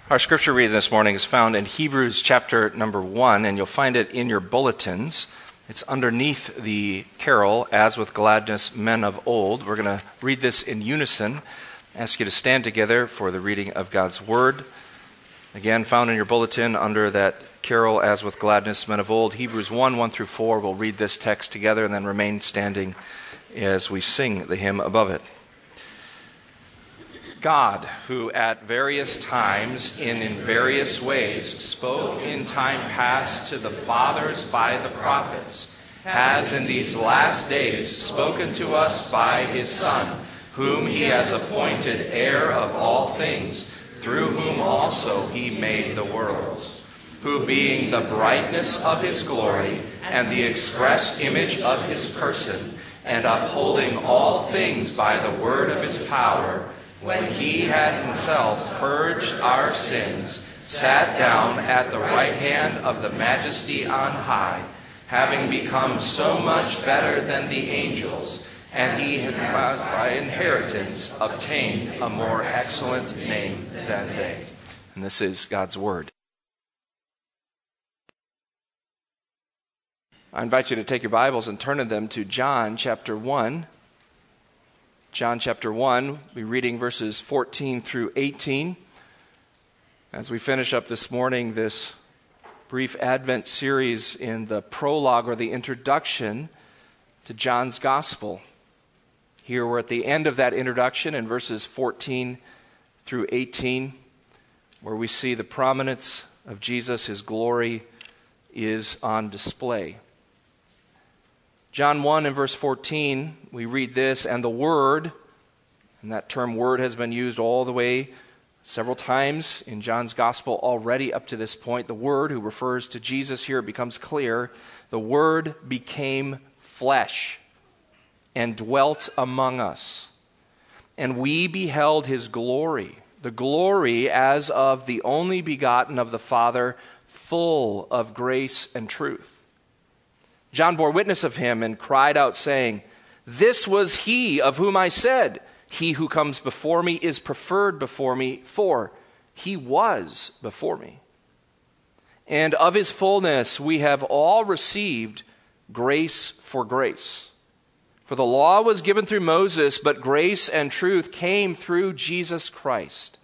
Our scripture reading this morning is found in Hebrews chapter number 1, and you'll find it in your bulletins. It's underneath the carol, As with Gladness Men of Old. We're going to read this in unison. I ask you to stand together for the reading of God's Word. Again, found in your bulletin under that carol, As with Gladness Men of Old, Hebrews 1, 1 through 4. We'll read this text together and then remain standing as we sing the hymn above it. God, who at various times in various ways spoke in time past to the fathers by the prophets, has in these last days spoken to us by his Son, whom he has appointed heir of all things, through whom also he made the worlds, who being the brightness of his glory and the express image of his person, and upholding all things by the word of his power, when he had himself purged our sins, sat down at the right hand of the Majesty on high, having become so much better than the angels, and he had by inheritance obtained a more excellent name than they. And this is God's Word. I invite you to take your Bibles and turn them to John chapter 1. John chapter 1, we'll be reading verses 14 through 18. As we finish up this morning this brief Advent series in the prologue or the introduction to John's Gospel. Here we're at the end of that introduction in verses 14 through 18, where we see the prominence of Jesus, his glory is on display. John 1 and verse 14, we read this, and the Word, and that term Word has been used all the way several times in John's Gospel already up to this point. The Word, who refers to Jesus here, it becomes clear. The Word became flesh and dwelt among us. And we beheld his glory, the glory as of the only begotten of the Father, full of grace and truth. John bore witness of him and cried out, saying, This was he of whom I said, He who comes before me is preferred before me, for he was before me. And of his fullness we have all received grace for grace. For the law was given through Moses, but grace and truth came through Jesus Christ.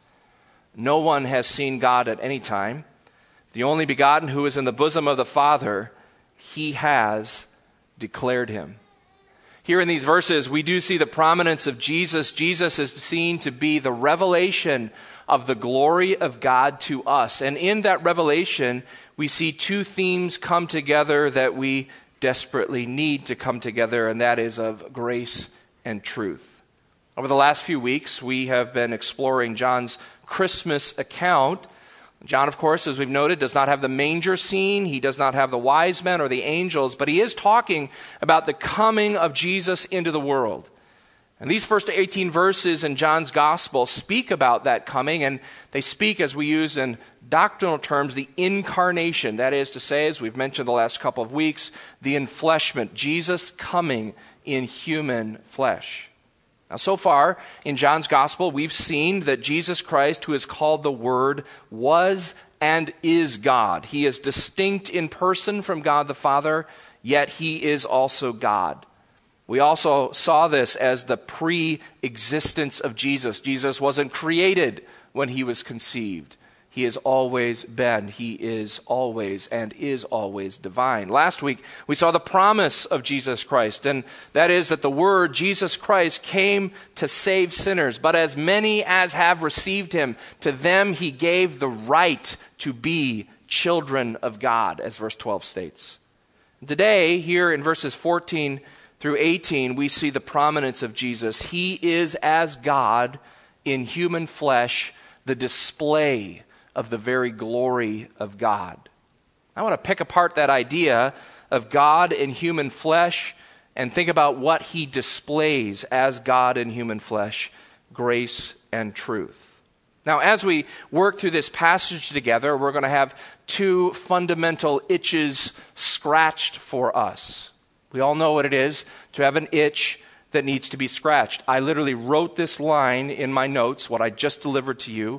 No one has seen God at any time. The only begotten who is in the bosom of the Father, he has declared him. Here in these verses, we do see the prominence of Jesus. Jesus is seen to be the revelation of the glory of God to us. And in that revelation, we see two themes come together that we desperately need to come together, and that is of grace and truth. Over the last few weeks, we have been exploring John's Christmas account. John, of course, as we've noted, does not have the manger scene. He does not have the wise men or the angels, but he is talking about the coming of Jesus into the world. And these first 18 verses in John's gospel speak about that coming, and they speak, as we use in doctrinal terms, the incarnation. That is to say, as we've mentioned the last couple of weeks, the enfleshment, Jesus coming in human flesh. Now, so far in John's Gospel, we've seen that Jesus Christ, who is called the Word, was and is God. He is distinct in person from God the Father, yet he is also God. We also saw this as the pre-existence of Jesus. Jesus wasn't created when he was conceived. He has always been, he is always and is always divine. Last week, we saw the promise of Jesus Christ, and that is that the Word, Jesus Christ, came to save sinners. But as many as have received him, to them he gave the right to be children of God, as verse 12 states. Today, here in verses 14 through 18, we see the prominence of Jesus. He is, as God in human flesh, the display of the very glory of God. I want to pick apart that idea of God in human flesh and think about what he displays as God in human flesh, grace and truth. Now, as we work through this passage together, we're going to have two fundamental itches scratched for us. We all know what it is to have an itch that needs to be scratched. I literally wrote this line in my notes, what I just delivered to you.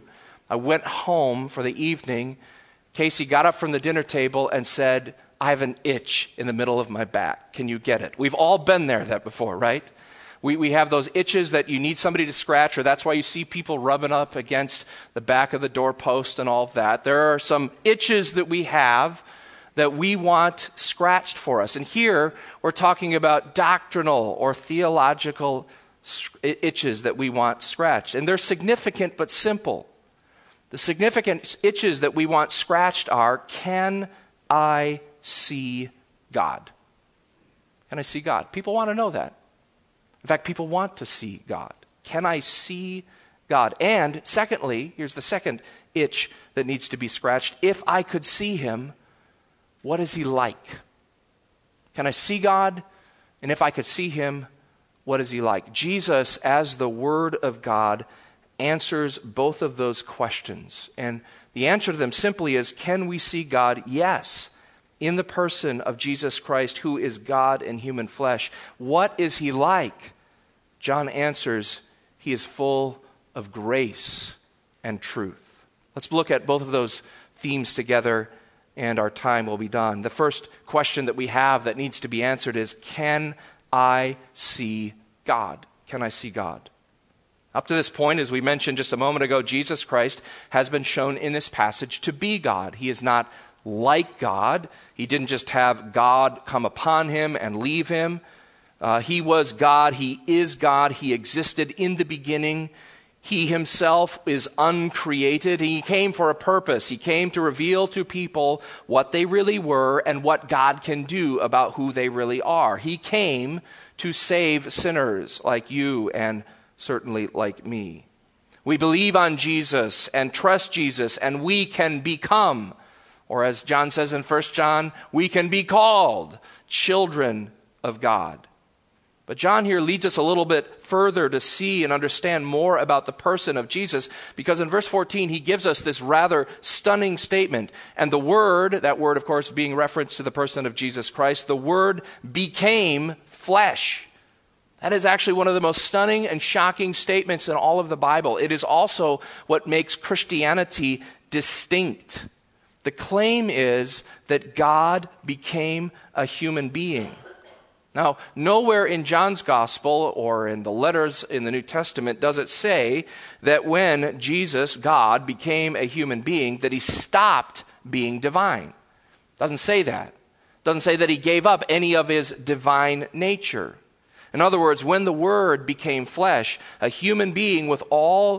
I went home for the evening. Casey got up from the dinner table and said, I have an itch in the middle of my back. Can you get it? We've all been there before, right? We have those itches that you need somebody to scratch, or that's why you see people rubbing up against the back of the doorpost and all of that. There are some itches that we have that we want scratched for us. And here we're talking about doctrinal or theological itches that we want scratched. And they're significant but simple. The significant itches that we want scratched are, can I see God? Can I see God? People want to know that. In fact, people want to see God. Can I see God? And secondly, here's the second itch that needs to be scratched. If I could see him, what is he like? Can I see God? And if I could see him, what is he like? Jesus, as the Word of God, answers both of those questions. And the answer to them simply is, can we see God? Yes. In the person of Jesus Christ, who is God in human flesh. What is he like? John answers, he is full of grace and truth. Let's look at both of those themes together, and our time will be done. The first question that we have that needs to be answered is, can I see God? Can I see God? Up to this point, as we mentioned just a moment ago, Jesus Christ has been shown in this passage to be God. He is not like God. He didn't just have God come upon him and leave him. He was God. He is God. He existed in the beginning. He himself is uncreated. He came for a purpose. He came to reveal to people what they really were and what God can do about who they really are. He came to save sinners like you and certainly like me. We believe on Jesus and trust Jesus, and we can become, or as John says in 1 John, we can be called children of God. But John here leads us a little bit further to see and understand more about the person of Jesus, because in verse 14 he gives us this rather stunning statement. And the Word, that word of course being referenced to the person of Jesus Christ, the Word became flesh. That is actually one of the most stunning and shocking statements in all of the Bible. It is also what makes Christianity distinct. The claim is that God became a human being. Now, nowhere in John's gospel or in the letters in the New Testament does it say that when Jesus, God, became a human being, that he stopped being divine. It doesn't say that. It doesn't say that he gave up any of his divine nature. In other words, when the Word became flesh, a human being with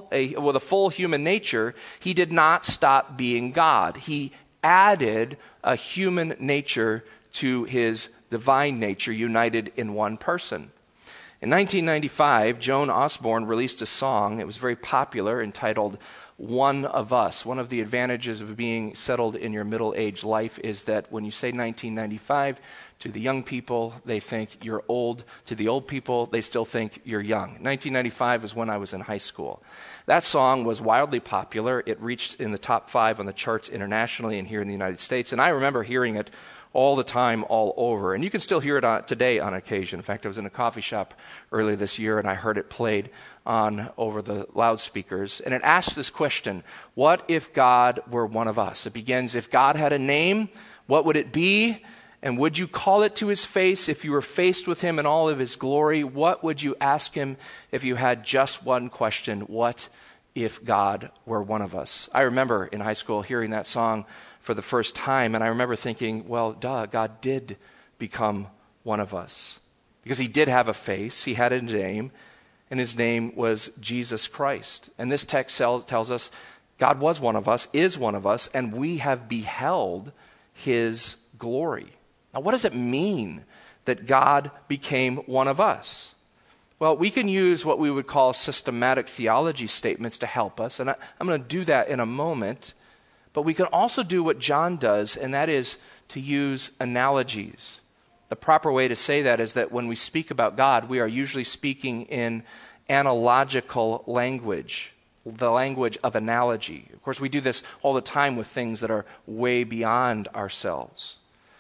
a full human nature, he did not stop being God. He added a human nature to his divine nature, united in one person. In 1995, Joan Osborne released a song. It was very popular, entitled One of Us. One of the advantages of being settled in your middle-aged life is that when you say 1995, to the young people, they think you're old. To the old people, they still think you're young. 1995 is when I was in high school. That song was wildly popular. It reached in the top 5 on the charts internationally and here in the United States. And I remember hearing it all the time, all over. And you can still hear it today on occasion. In fact, I was in a coffee shop earlier this year and I heard it played on over the loudspeakers. And it asks this question, what if God were one of us? It begins, if God had a name, what would it be? And would you call it to his face if you were faced with him in all of his glory? What would you ask him if you had just one question? What if God were one of us? I remember in high school hearing that song for the first time, and I remember thinking, well, God did become one of us. Because he did have a face, he had a name, and his name was Jesus Christ. And this text tells us God was one of us, is one of us, and we have beheld his glory. Now, what does it mean that God became one of us? Well, we can use what we would call systematic theology statements to help us, and I'm going to do that in a moment. But we can also do what John does, and that is to use analogies. The proper way to say that is that when we speak about God, we are usually speaking in analogical language, the language of analogy. Of course, we do this all the time with things that are way beyond ourselves.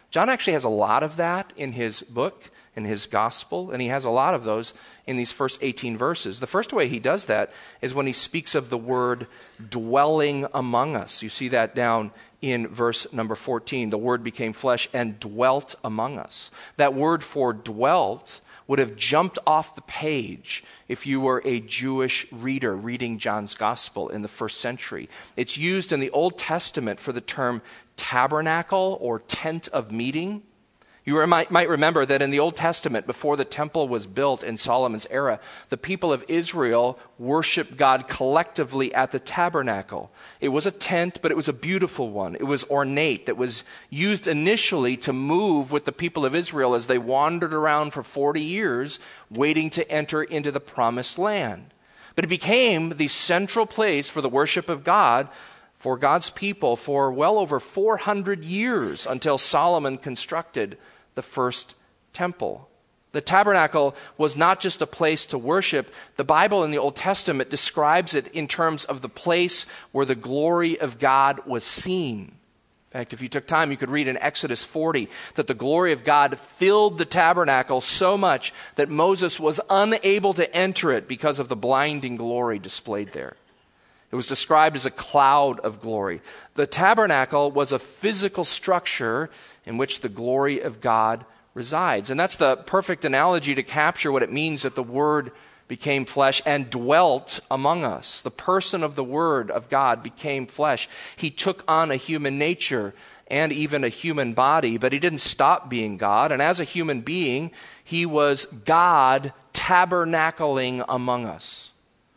John actually has a lot of that in his book, in his gospel, and he has a lot of those in these first 18 verses. The first way he does that is when he speaks of the word dwelling among us. You see that down in verse number 14. The word became flesh and dwelt among us. That word for dwelt would have jumped off the page if you were a Jewish reader reading John's gospel in the first century. It's used in the Old Testament for the term tabernacle or tent of meeting. You might remember that in the Old Testament, before the temple was built in Solomon's era, the people of Israel worshiped God collectively at the tabernacle. It was a tent, but it was a beautiful one. It was ornate. It was used initially to move with the people of Israel as they wandered around for 40 years, waiting to enter into the promised land. But it became the central place for the worship of God for God's people for well over 400 years until Solomon constructed the first temple. The tabernacle was not just a place to worship. The Bible in the Old Testament describes it in terms of the place where the glory of God was seen. In fact, if you took time, you could read in Exodus 40 that the glory of God filled the tabernacle so much that Moses was unable to enter it because of the blinding glory displayed there. It was described as a cloud of glory. The tabernacle was a physical structure in which the glory of God resides. And that's the perfect analogy to capture what it means that the Word became flesh and dwelt among us. The person of the Word of God became flesh. He took on a human nature and even a human body, but he didn't stop being God. And as a human being, he was God tabernacling among us.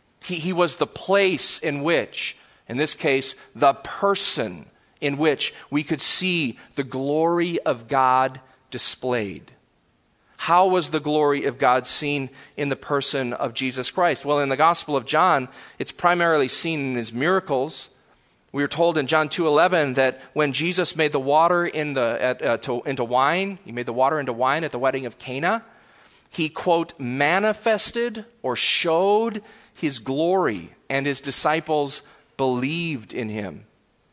He was the place in which, in this case, the person in which we could see the glory of God displayed. How was the glory of God seen in the person of Jesus Christ? Well, in the Gospel of John, it's primarily seen in his miracles. We are told in John 2:11 that when Jesus made the water into wine, he made the water into wine at the wedding of Cana, he, quote, manifested or showed his glory, and his disciples believed in him.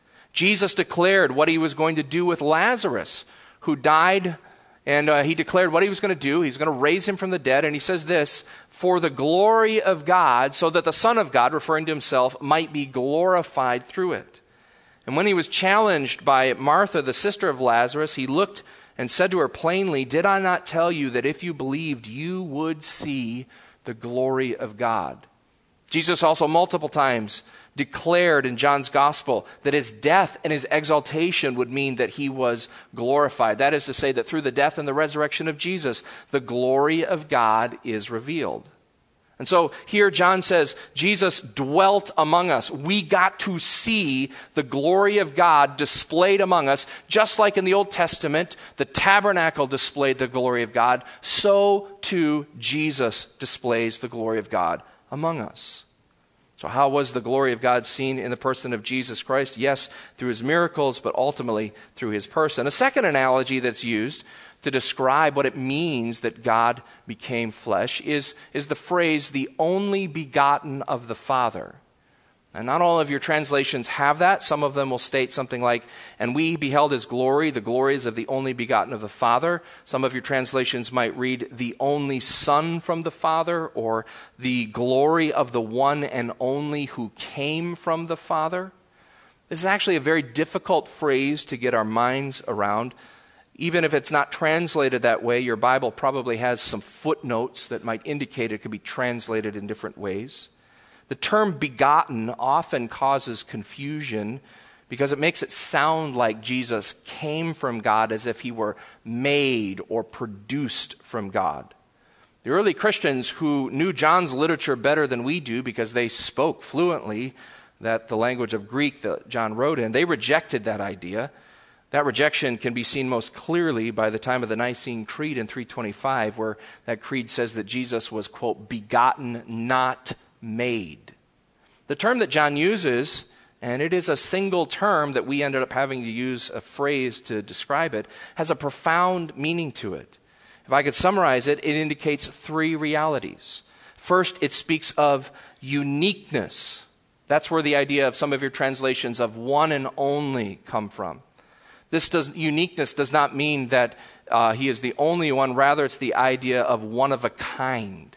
Jesus declared what he was going to do with Lazarus, who died, and he declared what he was going to do. He's going to raise him from the dead, and he says this, for the glory of God, so that the Son of God, referring to himself, might be glorified through it. And when he was challenged by Martha, the sister of Lazarus, he looked and said to her plainly, did I not tell you that if you believed, you would see the glory of God? Jesus also multiple times declared in John's gospel that his death and his exaltation would mean that he was glorified. That is to say that through the death and the resurrection of Jesus, the glory of God is revealed. And so here John says, Jesus dwelt among us. We got to see the glory of God displayed among us, just like in the Old Testament, the tabernacle displayed the glory of God, so too Jesus displays the glory of God among us. So how was the glory of God seen in the person of Jesus Christ? Yes, through his miracles, but ultimately through his person. A second analogy that's used to describe what it means that God became flesh is the phrase, the only begotten of the Father. And not all of your translations have that. Some of them will state something like, and we beheld his glory, the glories of the only begotten of the Father. Some of your translations might read, the only Son from the Father, or the glory of the one and only who came from the Father. This is actually a very difficult phrase to get our minds around. Even if it's not translated that way, your Bible probably has some footnotes that might indicate it could be translated in different ways. The term begotten often causes confusion because it makes it sound like Jesus came from God as if he were made or produced from God. The early Christians who knew John's literature better than we do because they spoke fluently the language of Greek that John wrote in, they rejected that idea. That rejection can be seen most clearly by the time of the Nicene Creed in 325, where that creed says that Jesus was, quote, begotten, not made. The term that John uses, and it is a single term that we ended up having to use a phrase to describe it, has a profound meaning to it. If I could summarize it, it indicates three realities. First, it speaks of uniqueness. That's where the idea of some of your translations of one and only come from. Uniqueness does not mean that he is the only one. Rather, it's the idea of one of a kind.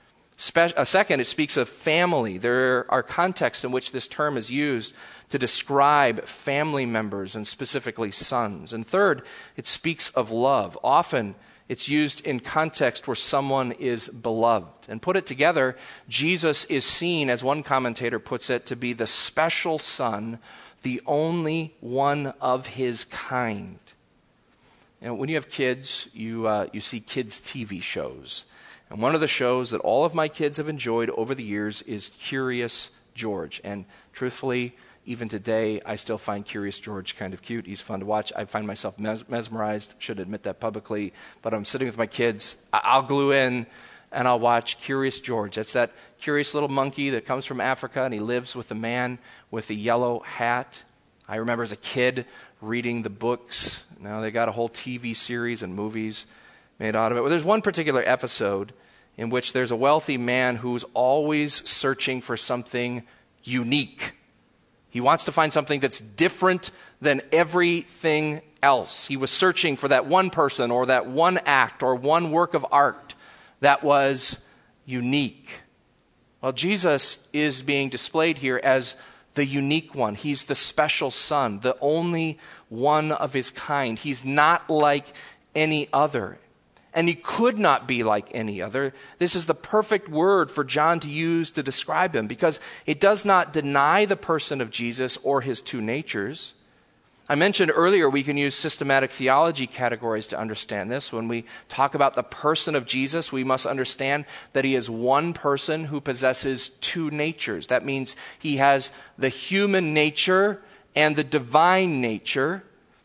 Second, it speaks of family. There are contexts in which this term is used to describe family members and specifically sons. And third, it speaks of love. Often, it's used in context where someone is beloved. And put it together, Jesus is seen, as one commentator puts it, to be the special son, the only one of his kind. When you have kids, you see kids' TV shows. And one of the shows that all of my kids have enjoyed over the years is Curious George. And truthfully, even today, I still find Curious George kind of cute. He's fun to watch. I find myself mesmerized. Should admit that publicly. But I'm sitting with my kids. I'll glue in and I'll watch Curious George. That's that curious little monkey that comes from Africa, and he lives with a man with a yellow hat. I remember as a kid reading the books. Now they got a whole TV series and movies made out of it. Well, there's one particular episode in which there's a wealthy man who's always searching for something unique. He wants to find something that's different than everything else. He was searching for that one person or that one act or one work of art that was unique. Well, Jesus is being displayed here as the unique one. He's the special son, the only one of his kind. He's not like any other. And he could not be like any other. This is the perfect word for John to use to describe him, because it does not deny the person of Jesus or his two natures. I mentioned earlier we can use systematic theology categories to understand this. When we talk about the person of Jesus, we must understand that he is one person who possesses two natures. That means he has the human nature and the divine nature.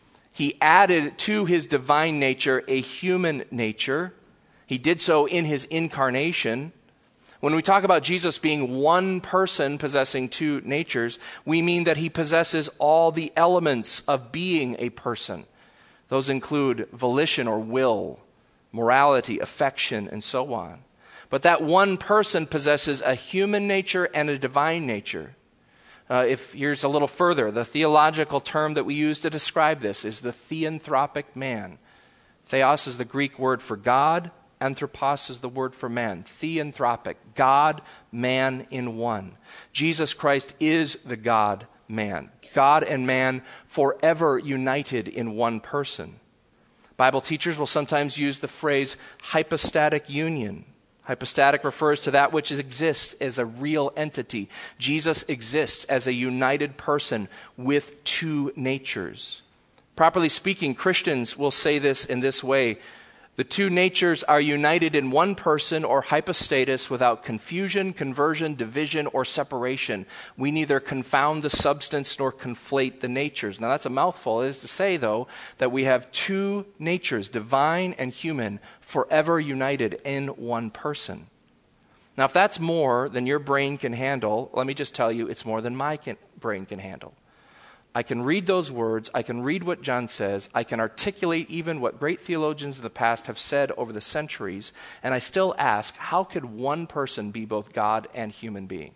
He added to his divine nature a human nature. He did so in his incarnation. When we talk about Jesus being one person possessing two natures, we mean that he possesses all the elements of being a person. Those include volition or will, morality, affection, and so on. But that one person possesses a human nature and a divine nature. Here's a little further. The theological term that we use to describe this is the theanthropic man. Theos is the Greek word for God. Anthropos is the word for man. Theanthropic, God, man in one. Jesus Christ is the God-man. God and man forever united in one person. Bible teachers will sometimes use the phrase hypostatic union. Hypostatic refers to that which exists as a real entity. Jesus exists as a united person with two natures. Properly speaking, Christians will say this in this way: the two natures are united in one person or hypostatus without confusion, conversion, division, or separation. We neither confound the substance nor conflate the natures. Now that's a mouthful. It is to say, though, that we have two natures, divine and human, forever united in one person. Now if that's more than your brain can handle, let me just tell you, it's more than my brain can handle. I can read those words, I can read what John says, I can articulate even what great theologians of the past have said over the centuries, and I still ask, how could one person be both God and human being?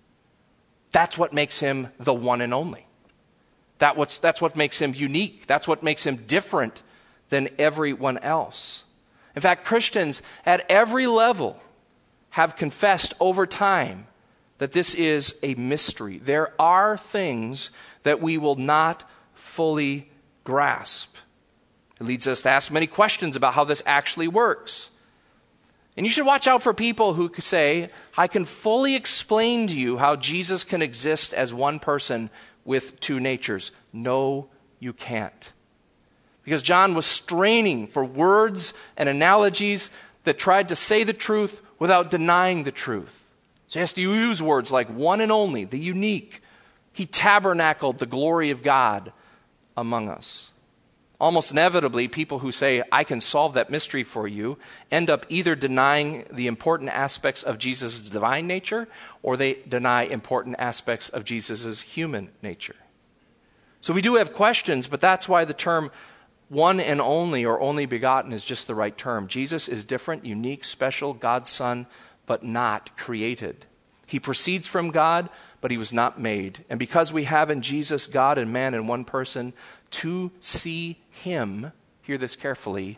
That's what makes him the one and only. That's what makes him unique. That's what makes him different than everyone else. In fact, Christians at every level have confessed over time that this is a mystery. There are things that we will not fully grasp. It leads us to ask many questions about how this actually works. And you should watch out for people who say, I can fully explain to you how Jesus can exist as one person with two natures. No, you can't. Because John was straining for words and analogies that tried to say the truth without denying the truth. So he has to use words like one and only, the unique. He tabernacled the glory of God among us. Almost inevitably, people who say, I can solve that mystery for you, end up either denying the important aspects of Jesus' divine nature, or they deny important aspects of Jesus' human nature. So we do have questions, but that's why the term one and only or only begotten is just the right term. Jesus is different, unique, special, God's Son, but not created. He proceeds from God, but he was not made. And because we have in Jesus God and man in one person, to see him, hear this carefully,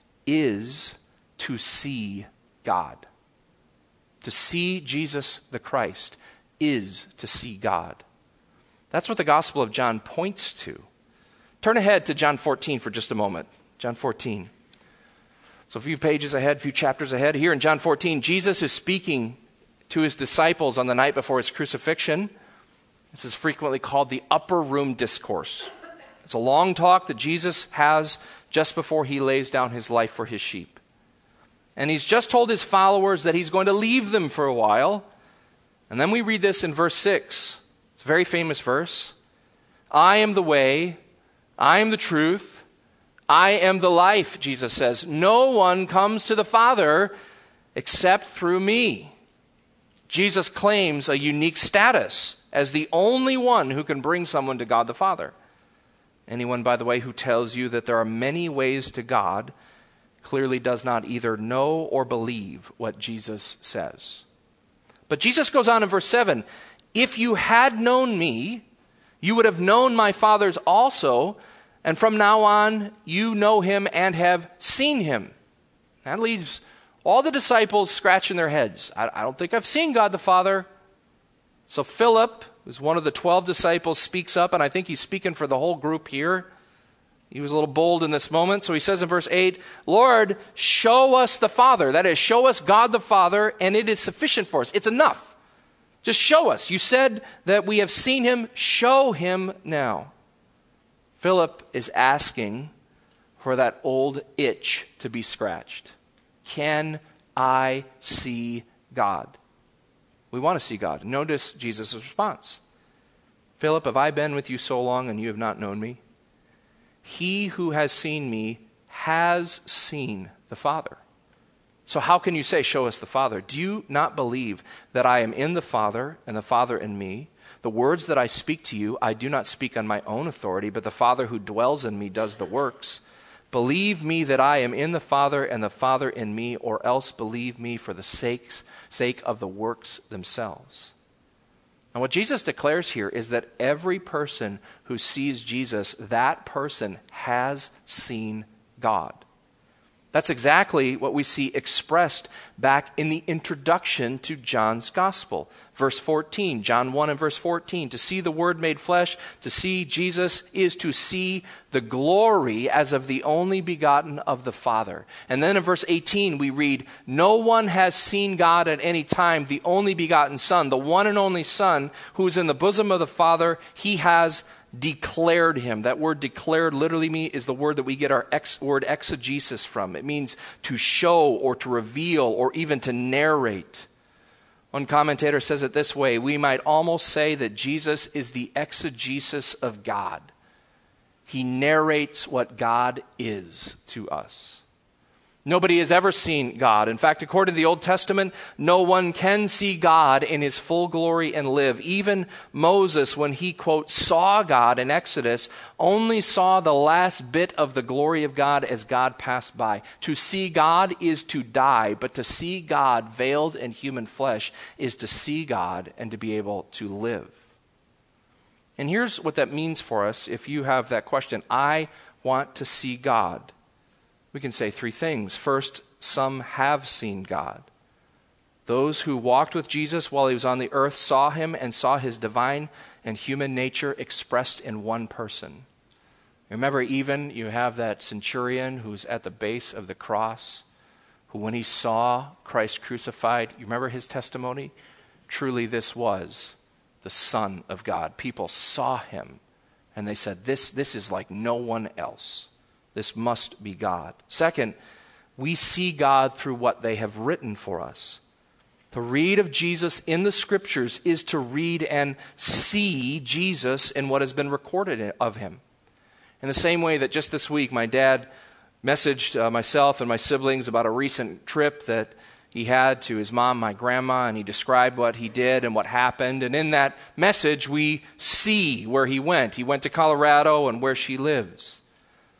is to see God. To see Jesus the Christ is to see God. That's what the Gospel of John points to. Turn ahead to John 14 for just a moment. John 14. So a few pages ahead, a few chapters ahead. Here in John 14, Jesus is speaking to his disciples on the night before his crucifixion. This is frequently called the upper room discourse. It's a long talk that Jesus has just before he lays down his life for his sheep. And he's just told his followers that he's going to leave them for a while. And then we read this in verse 6. It's a very famous verse. I am the way, I am the truth, I am the life, Jesus says. No one comes to the Father except through me. Jesus claims a unique status as the only one who can bring someone to God the Father. Anyone, by the way, who tells you that there are many ways to God clearly does not either know or believe what Jesus says. But Jesus goes on in verse 7, if you had known me, you would have known my Father's also, and from now on you know him and have seen him. That leaves all the disciples scratching their heads. I don't think I've seen God the Father. So Philip, who's one of the 12 disciples, speaks up, and I think he's speaking for the whole group here. He was a little bold in this moment. So he says in verse 8, Lord, show us the Father. That is, show us God the Father, and it is sufficient for us. It's enough. Just show us. You said that we have seen him. Show him now. Philip is asking for that old itch to be scratched. Can I see God? We want to see God. Notice Jesus' response. Philip, have I been with you so long and you have not known me? He who has seen me has seen the Father. So how can you say, show us the Father? Do you not believe that I am in the Father and the Father in me? The words that I speak to you, I do not speak on my own authority, but the Father who dwells in me does the works. Believe me that I am in the Father and the Father in me, or else believe me for the sake of the works themselves. And what Jesus declares here is that every person who sees Jesus, that person has seen God. That's exactly what we see expressed back in the introduction to John's Gospel. Verse 14, John 1 and verse 14, to see the Word made flesh, to see Jesus is to see the glory as of the only begotten of the Father. And then in verse 18 we read, no one has seen God at any time, the only begotten Son, the one and only Son who is in the bosom of the Father, he has declared him. That word declared literally is the word that we get our word exegesis from. It means to show or to reveal or even to narrate. One commentator says it this way, we might almost say that Jesus is the exegesis of God. He narrates what God is to us. Nobody has ever seen God. In fact, according to the Old Testament, no one can see God in his full glory and live. Even Moses, when he, quote, saw God in Exodus, only saw the last bit of the glory of God as God passed by. To see God is to die, but to see God veiled in human flesh is to see God and to be able to live. And here's what that means for us if you have that question. I want to see God. We can say three things. First, some have seen God. Those who walked with Jesus while he was on the earth saw him and saw his divine and human nature expressed in one person. Remember, even you have that centurion who's at the base of the cross, who when he saw Christ crucified, you remember his testimony? Truly this was the Son of God. People saw him and they said, this is like no one else. This must be God. Second, we see God through what they have written for us. To read of Jesus in the Scriptures is to read and see Jesus in what has been recorded of him. In the same way that just this week my dad messaged myself and my siblings about a recent trip that he had to his mom, my grandma, and he described what he did and what happened. And in that message we see where he went. He went to Colorado and where she lives.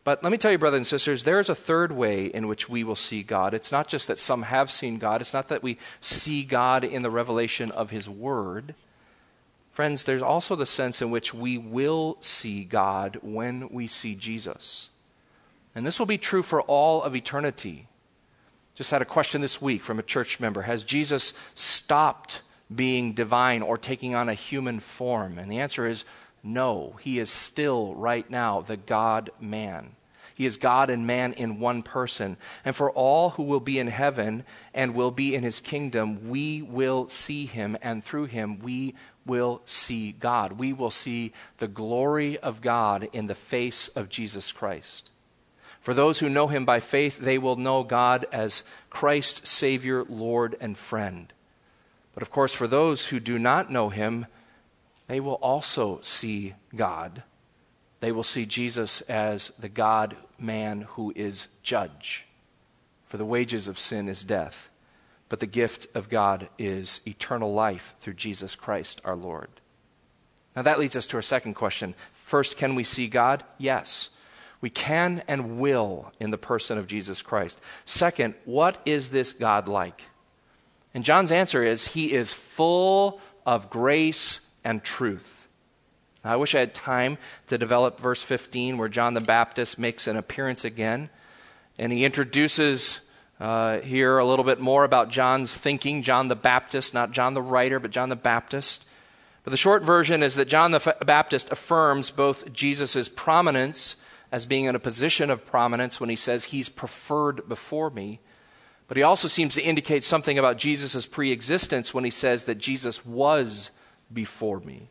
But let me tell you, brothers and sisters, there is a third way in which we will see God. It's not just that some have seen God. It's not that we see God in the revelation of his word. Friends, there's also the sense in which we will see God when we see Jesus. And this will be true for all of eternity. Just had a question this week from a church member. Has Jesus stopped being divine or taking on a human form? And the answer is no. He is still right now the God-man. He is God and man in one person. And for all who will be in heaven and will be in his kingdom, we will see him, and through him we will see God. We will see the glory of God in the face of Jesus Christ. For those who know him by faith, they will know God as Christ, Savior, Lord, and friend. But of course, for those who do not know him, they will also see God. They will see Jesus as the God-man who is judge. For the wages of sin is death, but the gift of God is eternal life through Jesus Christ our Lord. Now that leads us to our second question. First, can we see God? Yes. We can and will in the person of Jesus Christ. Second, what is this God like? And John's answer is, he is full of grace and truth. Now, I wish I had time to develop verse 15 where John the Baptist makes an appearance again. And he introduces here a little bit more about John's thinking. John the Baptist, not John the writer, but John the Baptist. But the short version is that John the Baptist affirms both Jesus' prominence as being in a position of prominence when he says he's preferred before me. But he also seems to indicate something about Jesus' pre-existence when he says that Jesus was before me.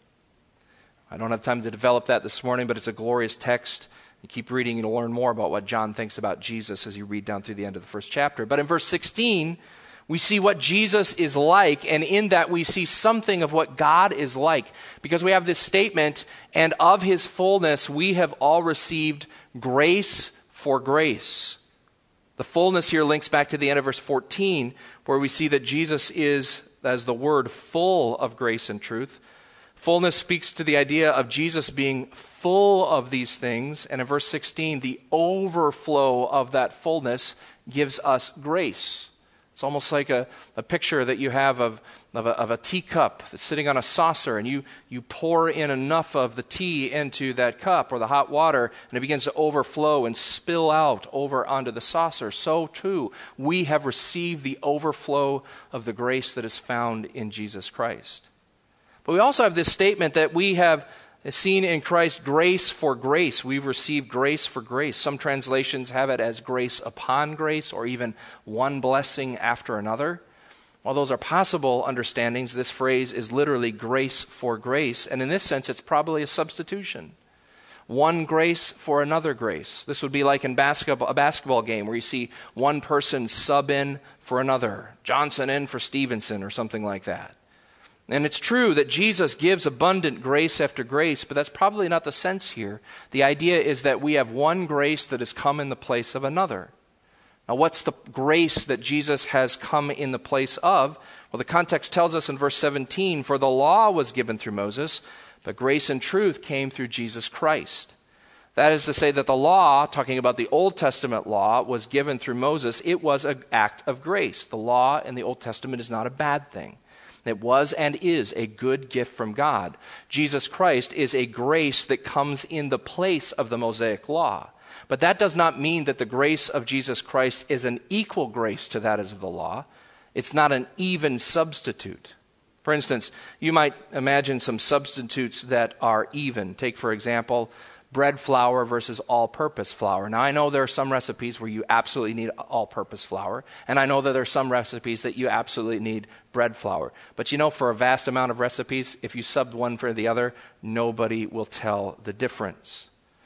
I don't have time to develop that this morning, but it's a glorious text. You keep reading and you'll learn more about what John thinks about Jesus as you read down through the end of the first chapter. But in verse 16, we see what Jesus is like, and in that we see something of what God is like. Because we have this statement, and of his fullness we have all received grace for grace. The fullness here links back to the end of verse 14, where we see that Jesus is, as the word, full of grace and truth. Fullness speaks to the idea of Jesus being full of these things. And in verse 16, the overflow of that fullness gives us grace. It's almost like a picture that you have of a teacup that's sitting on a saucer, and you pour in enough of the tea into that cup or the hot water, and it begins to overflow and spill out over onto the saucer. So too, we have received the overflow of the grace that is found in Jesus Christ. But we also have this statement that we have seen in Christ grace for grace. We've received grace for grace. Some translations have it as grace upon grace, or even one blessing after another. While those are possible understandings, this phrase is literally grace for grace. And in this sense, it's probably a substitution. One grace for another grace. This would be like in a basketball game where you see one person sub in for another. Johnson in for Stevenson or something like that. And it's true that Jesus gives abundant grace after grace, but that's probably not the sense here. The idea is that we have one grace that has come in the place of another. Now, what's the grace that Jesus has come in the place of? Well, the context tells us in verse 17, for the law was given through Moses, but grace and truth came through Jesus Christ. That is to say that the law, talking about the Old Testament law, was given through Moses. It was an act of grace. The law in the Old Testament is not a bad thing. It was and is a good gift from God. Jesus Christ is a grace that comes in the place of the Mosaic law. But that does not mean that the grace of Jesus Christ is an equal grace to that as of the law. It's not an even substitute. For instance, you might imagine some substitutes that are even. Take, for example, bread flour versus all-purpose flour. Now, I know there are some recipes where you absolutely need all-purpose flour, and I know that there are some recipes that you absolutely need bread flour. But you know, for a vast amount of recipes, if you subbed one for the other, nobody will tell the difference.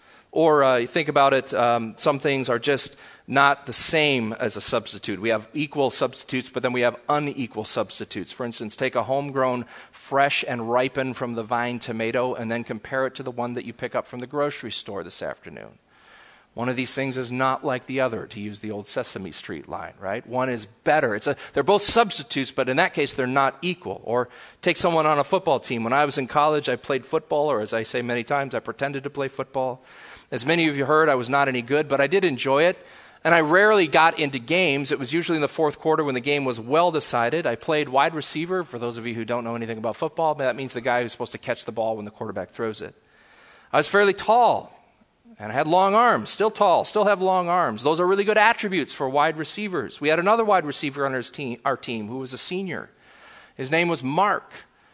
Or you think about it, some things are just not the same as a substitute. We have equal substitutes, but then we have unequal substitutes. For instance, take a homegrown, fresh and ripened from the vine tomato and then compare it to the one that you pick up from the grocery store this afternoon. One of these things is not like the other, to use the old Sesame Street line, right? One is better. They're both substitutes, but in that case, they're not equal. Or take someone on a football team. When I was in college, I played football, or as I say many times, I pretended to play football. As many of you heard, I was not any good, but I did enjoy it. And I rarely got into games. It was usually in the fourth quarter when the game was well decided. I played wide receiver. For those of you who don't know anything about football, that means the guy who's supposed to catch the ball when the quarterback throws it. I was fairly tall. And I had long arms, still tall, still have long arms. Those are really good attributes for wide receivers. We had another wide receiver on our team who was a senior. His name was Mark.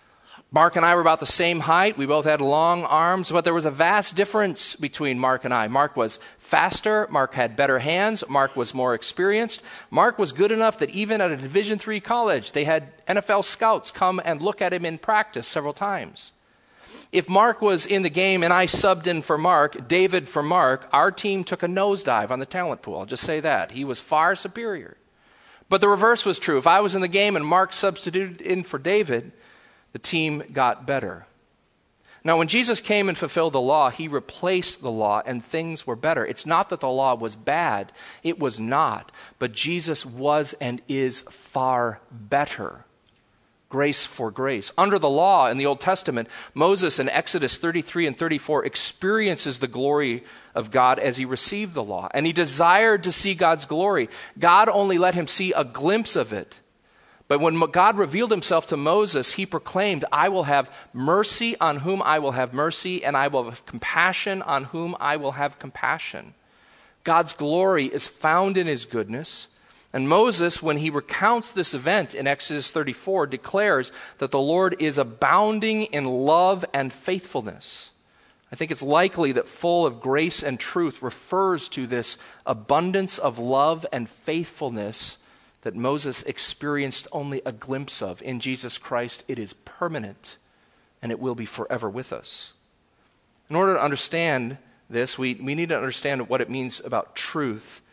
Mark and I were about the same height. We both had long arms, but there was a vast difference between Mark and I. Mark was faster. Mark had better hands. Mark was more experienced. Mark was good enough that even at a Division III college, they had NFL scouts come and look at him in practice several times. If Mark was in the game and I subbed in for Mark, David for Mark, our team took a nosedive on the talent pool. I'll just say that. He was far superior. But the reverse was true. If I was in the game and Mark substituted in for David, the team got better. Now, when Jesus came and fulfilled the law, he replaced the law and things were better. It's not that the law was bad. It was not. But Jesus was and is far better. Grace for grace. Under the law in the Old Testament, Moses in Exodus 33 and 34 experiences the glory of God as he received the law. And he desired to see God's glory. God only let him see a glimpse of it. But when God revealed himself to Moses, he proclaimed, I will have mercy on whom I will have mercy, and I will have compassion on whom I will have compassion. God's glory is found in his goodness. And Moses, when he recounts this event in Exodus 34, declares that the Lord is abounding in love and faithfulness. I think it's likely that full of grace and truth refers to this abundance of love and faithfulness that Moses experienced only a glimpse of. In Jesus Christ, it is permanent, and it will be forever with us. In order to understand this, we need to understand what it means about truth.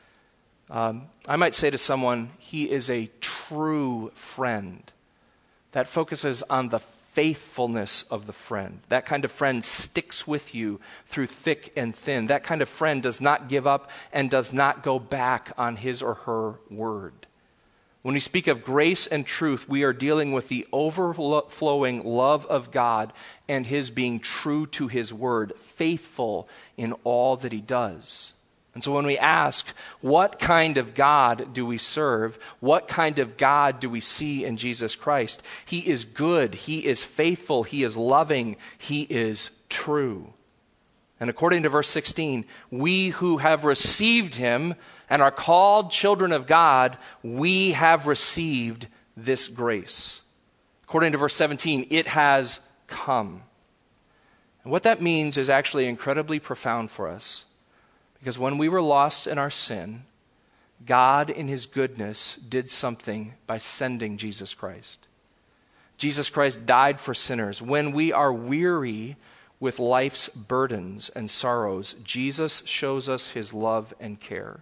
I might say to someone, he is a true friend. That focuses on the faithfulness of the friend. That kind of friend sticks with you through thick and thin. That kind of friend does not give up and does not go back on his or her word. When we speak of grace and truth, we are dealing with the overflowing love of God and his being true to his word, faithful in all that he does. And so when we ask, what kind of God do we serve? What kind of God do we see in Jesus Christ? He is good. He is faithful. He is loving. He is true. And according to verse 16, we who have received him and are called children of God, we have received this grace. According to verse 17, it has come. And what that means is actually incredibly profound for us. Because when we were lost in our sin, God in his goodness did something by sending Jesus Christ. Jesus Christ died for sinners. When we are weary with life's burdens and sorrows, Jesus shows us his love and care.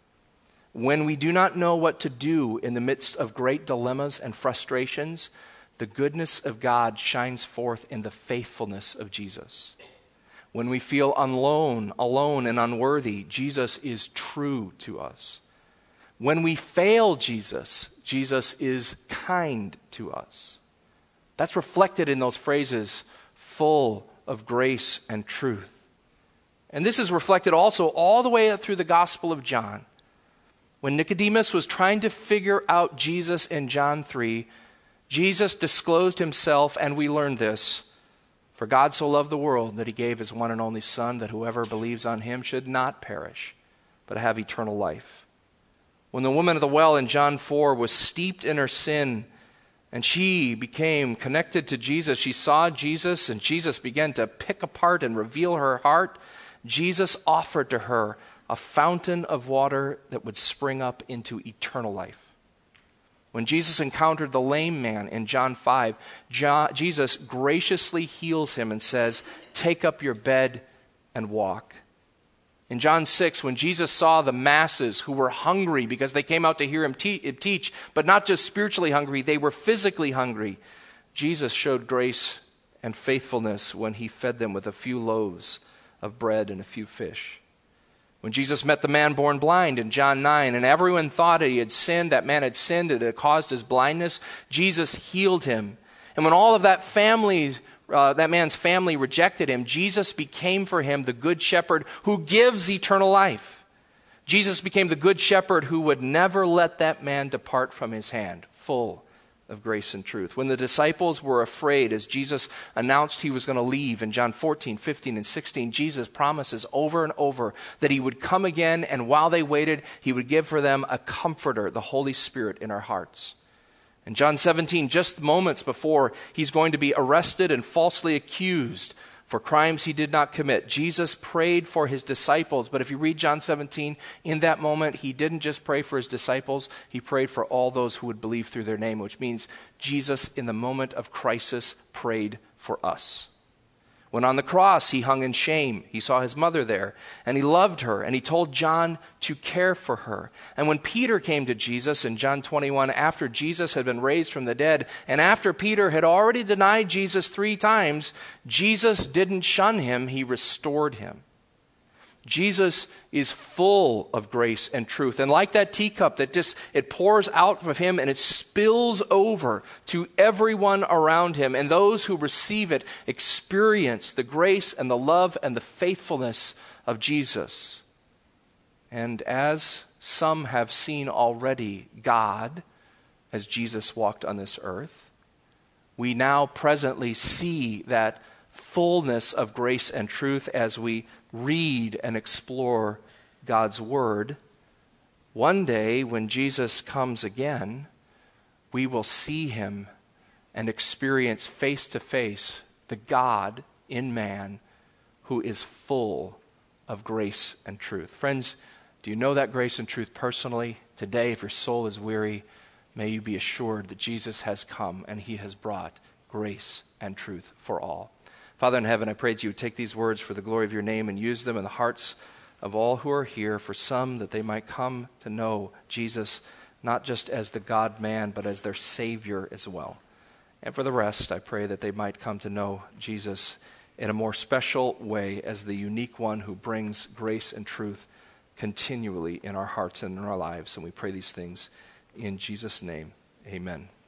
When we do not know what to do in the midst of great dilemmas and frustrations, the goodness of God shines forth in the faithfulness of Jesus. When we feel alone and unworthy, Jesus is true to us. When we fail Jesus, Jesus is kind to us. That's reflected in those phrases, full of grace and truth. And this is reflected also all the way up through the Gospel of John. When Nicodemus was trying to figure out Jesus in John 3, Jesus disclosed himself, and we learned this. For God so loved the world that he gave his one and only Son, that whoever believes on him should not perish, but have eternal life. When the woman at the well in John 4 was steeped in her sin, and she became connected to Jesus, she saw Jesus, and Jesus began to pick apart and reveal her heart. Jesus offered to her a fountain of water that would spring up into eternal life. When Jesus encountered the lame man in John 5, Jesus graciously heals him and says, "Take up your bed and walk." In John 6, when Jesus saw the masses who were hungry because they came out to hear him teach, but not just spiritually hungry, they were physically hungry, Jesus showed grace and faithfulness when he fed them with a few loaves of bread and a few fish. When Jesus met the man born blind in John 9, and everyone thought he had sinned, that man had sinned, it had caused his blindness, Jesus healed him. And when all of that man's family rejected him, Jesus became for him the good shepherd who gives eternal life. Jesus became the good shepherd who would never let that man depart from his hand, full of grace and truth. When the disciples were afraid as Jesus announced he was going to leave in John 14, 15, and 16, Jesus promises over and over that he would come again, and while they waited, he would give for them a comforter, the Holy Spirit in our hearts. In John 17, just moments before he's going to be arrested and falsely accused for crimes he did not commit, Jesus prayed for his disciples. But if you read John 17, in that moment, he didn't just pray for his disciples, he prayed for all those who would believe through their name, which means Jesus, in the moment of crisis, prayed for us. When on the cross he hung in shame, he saw his mother there, and he loved her, and he told John to care for her. And when Peter came to Jesus in John 21, after Jesus had been raised from the dead, and after Peter had already denied Jesus 3 times, Jesus didn't shun him, he restored him. Jesus is full of grace and truth. And like that teacup that it pours out of him and it spills over to everyone around him. And those who receive it experience the grace and the love and the faithfulness of Jesus. And as some have seen already God, as Jesus walked on this earth, we now presently see that fullness of grace and truth as we read and explore God's Word. One day, when Jesus comes again, we will see him and experience face to face the God in man who is full of grace and truth. Friends, do you know that grace and truth personally? Today, if your soul is weary, may you be assured that Jesus has come and he has brought grace and truth for all. Father in heaven, I pray that you would take these words for the glory of your name and use them in the hearts of all who are here, for some that they might come to know Jesus not just as the God-man, but as their Savior as well. And for the rest, I pray that they might come to know Jesus in a more special way as the unique one who brings grace and truth continually in our hearts and in our lives. And we pray these things in Jesus' name. Amen.